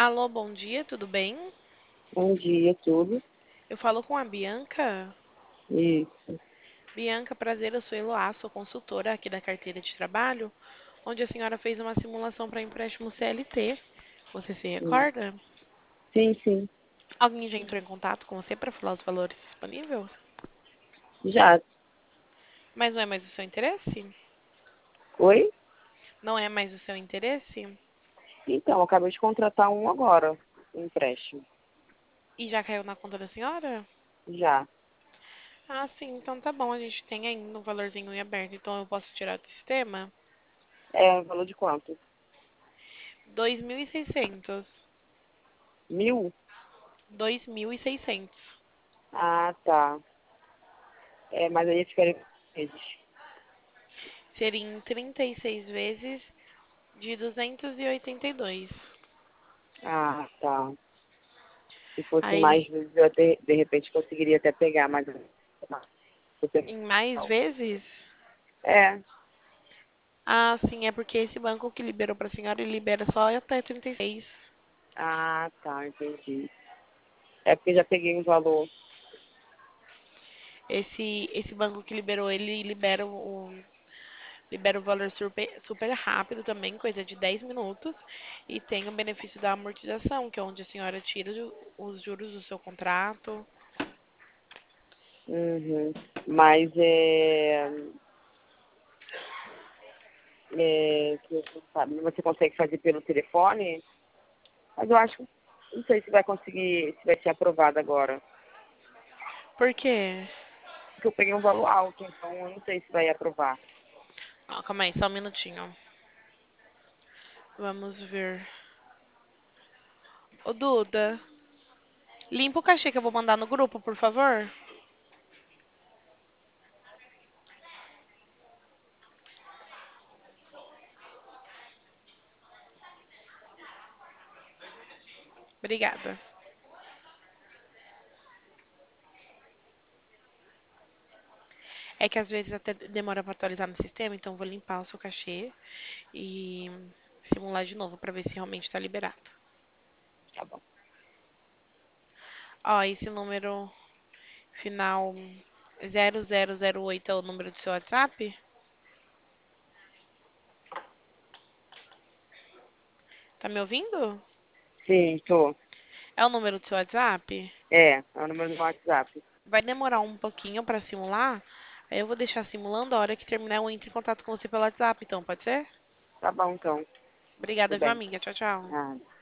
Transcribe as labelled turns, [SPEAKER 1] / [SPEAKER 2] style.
[SPEAKER 1] Alô, bom dia, tudo bem?
[SPEAKER 2] Bom dia, tudo.
[SPEAKER 1] Eu falo com a Bianca.
[SPEAKER 2] Isso.
[SPEAKER 1] Bianca, prazer, eu sou Eloá, sou consultora aqui da carteira de trabalho, onde a senhora fez uma simulação para empréstimo CLT. Você se
[SPEAKER 2] Sim,
[SPEAKER 1] recorda?
[SPEAKER 2] sim.
[SPEAKER 1] Alguém já entrou em contato com você para falar os valores disponíveis?
[SPEAKER 2] Já.
[SPEAKER 1] Mas não é mais o seu interesse?
[SPEAKER 2] Oi?
[SPEAKER 1] Não é mais o seu interesse?
[SPEAKER 2] Então, eu acabei de contratar um agora, um empréstimo.
[SPEAKER 1] E já caiu na conta da senhora?
[SPEAKER 2] Já.
[SPEAKER 1] Ah, sim, então tá bom, a gente tem ainda um valorzinho em aberto, então eu posso tirar do sistema?
[SPEAKER 2] É, valor de quanto?
[SPEAKER 1] 2.600.
[SPEAKER 2] 1.000?
[SPEAKER 1] 2.600.
[SPEAKER 2] Ah, tá. É, mas aí ficaria com meses.
[SPEAKER 1] Seriam 36 vezes de 282.
[SPEAKER 2] Ah, tá. Se fosse
[SPEAKER 1] Aí,
[SPEAKER 2] mais vezes, eu até, de repente conseguiria até pegar, mas...
[SPEAKER 1] em mais vezes?
[SPEAKER 2] É.
[SPEAKER 1] Ah, sim, é porque esse banco que liberou para a senhora, ele libera só até 36.
[SPEAKER 2] Ah, tá, entendi. É porque já peguei um valor.
[SPEAKER 1] Esse banco que liberou, ele libera o valor super rápido também, coisa de 10 minutos. E tem o benefício da amortização, que é onde a senhora tira os juros do seu contrato.
[SPEAKER 2] Uhum. Mas você consegue fazer pelo telefone? Mas eu acho, não sei se vai conseguir, se vai ser aprovado agora.
[SPEAKER 1] Por quê?
[SPEAKER 2] Porque eu peguei um valor alto, então eu não sei se vai aprovar.
[SPEAKER 1] Ah, calma aí, só um minutinho. Vamos ver. Ô, Duda, limpa o cachê que eu vou mandar no grupo, por favor. Obrigada. É que às vezes até demora para atualizar no sistema, então eu vou limpar o seu cachê e simular de novo para ver se realmente está liberado.
[SPEAKER 2] Tá bom.
[SPEAKER 1] Ó, esse número final 0008 é o número do seu WhatsApp? Tá me ouvindo?
[SPEAKER 2] Sim, tô.
[SPEAKER 1] É o número do seu WhatsApp?
[SPEAKER 2] É o número do WhatsApp.
[SPEAKER 1] Vai demorar um pouquinho para simular. Aí eu vou deixar simulando, a hora que terminar eu entro em contato com você pelo WhatsApp, então, pode ser?
[SPEAKER 2] Tá bom, então. Tudo
[SPEAKER 1] Obrigada, viu,
[SPEAKER 2] bem.
[SPEAKER 1] amiga? Tchau, tchau.
[SPEAKER 2] Ah.